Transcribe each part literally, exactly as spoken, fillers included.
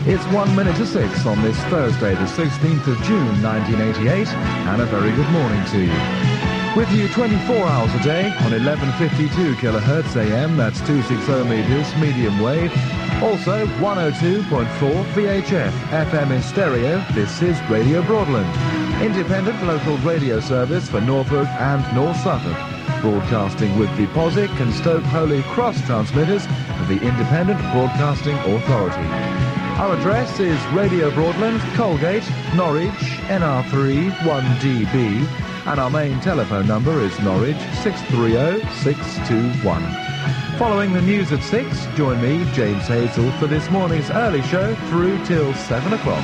It's one minute to six on this Thursday, the sixteenth of June, nineteen eighty-eight, and a very good morning to you. With you twenty-four hours a day on eleven fifty-two kilohertz A M, that's two hundred sixty meters, medium wave. Also, one oh two point four V H F, F M in stereo. This is Radio Broadland, independent local radio service for Norfolk and North Suffolk. Broadcasting with the Poswick and Stoke Holy Cross transmitters of the Independent Broadcasting Authority. Our address is Radio Broadland, Colgate, Norwich, N R three one D B, and our main telephone number is Norwich six three zero six two one. Following the news at six, join me, James Hazel, for this morning's early show through till seven o'clock.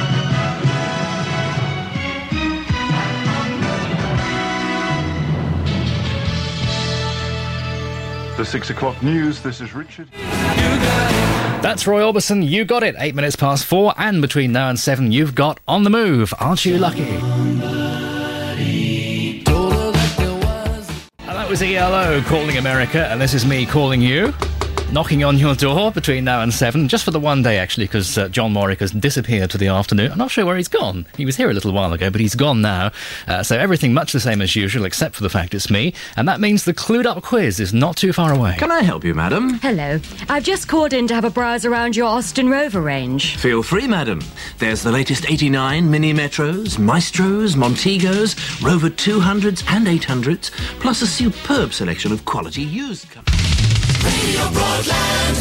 The six o'clock news, this is Richard. That's Roy Orbison, you got it. Eight minutes past four, and between now and seven, you've got On the Move. Aren't you lucky? And that was E L O calling America, and this is me calling you. Knocking on your door between now and seven, just for the one day, actually, because uh, John Warwick has disappeared for the afternoon. I'm not sure where he's gone. He was here a little while ago, but he's gone now. Uh, so everything much the same as usual, except for the fact it's me. And that means the Clued Up quiz is not too far away. Can I help you, madam? Hello. I've just called in to have a browse around your Austin Rover range. Feel free, madam. There's the latest eighty-nine Mini Metros, Maestros, Montegos, Rover two hundreds and eight hundreds, plus a superb selection of quality used cars. Radio Broadland.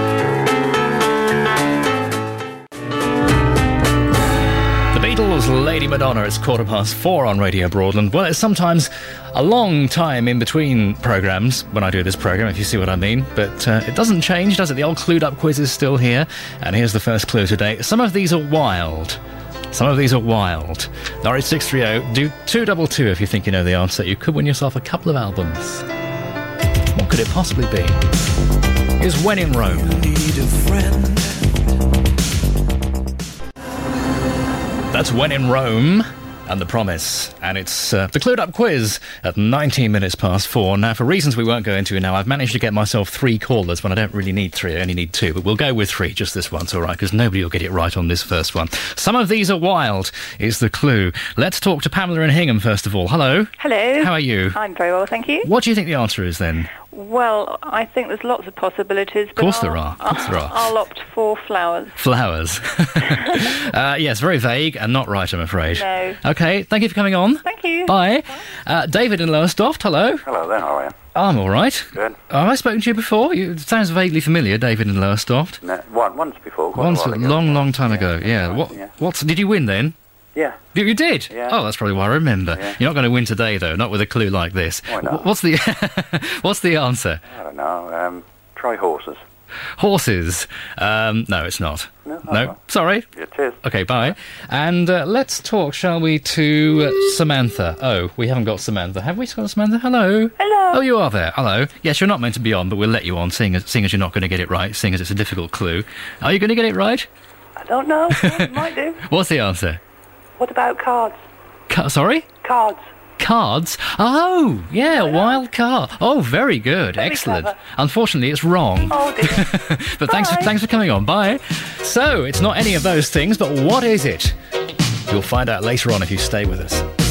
The Beatles, Lady Madonna. It's quarter past four on Radio Broadland. Well, it's sometimes a long time in between programmes when I do this programme, if you see what I mean. But uh, it doesn't change, does it? The old Clued Up quiz is still here. And here's the first clue today. Some of these are wild. Some of these are wild. Norwich six three zero. Do two double two if you think you know the answer. You could win yourself a couple of albums. What could it possibly be? Here's When in Rome. Need a friend. That's When in Rome and The Promise. And it's uh, the Clued Up quiz at nineteen minutes past four. Now, for reasons we won't go into now, I've managed to get myself three callers when I don't really need three. I only need two. But we'll go with three just this once, all right? Because nobody will get it right on this first one. Some of these are wild is the clue. Let's talk to Pamela in Hingham, first of all. Hello. Hello. How are you? I'm very well, thank you. What do you think the answer is, then? Well, I think there's lots of possibilities. Of course I'll, there are. Of course there are. I'll opt for flowers. Flowers. uh, yes, very vague and not right, I'm afraid. No. OK, thank you for coming on. Thank you. Bye. Uh, David in Lowestoft, hello. Hello there, how are you? I'm all right. Good. Have I spoken to you before? You, it sounds vaguely familiar, David in Lowestoft. No, one, once before. Quite Once, a a while ago. long, long time yeah, ago, yeah. Right, What? yeah. What's, did you win then? Yeah. You, you did? Yeah. Oh, that's probably why I remember. Yeah. You're not going to win today, though, not with a clue like this. Why not? Wh- What's the, what's the answer? I don't know. Um, try horses. Horses. Um, no, it's not. No? No, Oh. sorry. Yeah, cheers. OK, bye. And uh, let's talk, shall we, to uh, Samantha. Oh, we haven't got Samantha. Have we got Samantha? Hello? Hello. Oh, you are there. Hello. Yes, you're not meant to be on, but we'll let you on, seeing as, seeing as you're not going to get it right, seeing as it's a difficult clue. Are you going to get it right? I don't know. Well, might do. What's the answer? What about cards? Ca- sorry? Cards. Cards? Oh, yeah, wild card. Oh, very good. Very Excellent. clever. Unfortunately, it's wrong. Oh, dear. But thanks for, Bye. thanks for coming on. Bye. So, it's not any of those things, but what is it? You'll find out later on if you stay with us.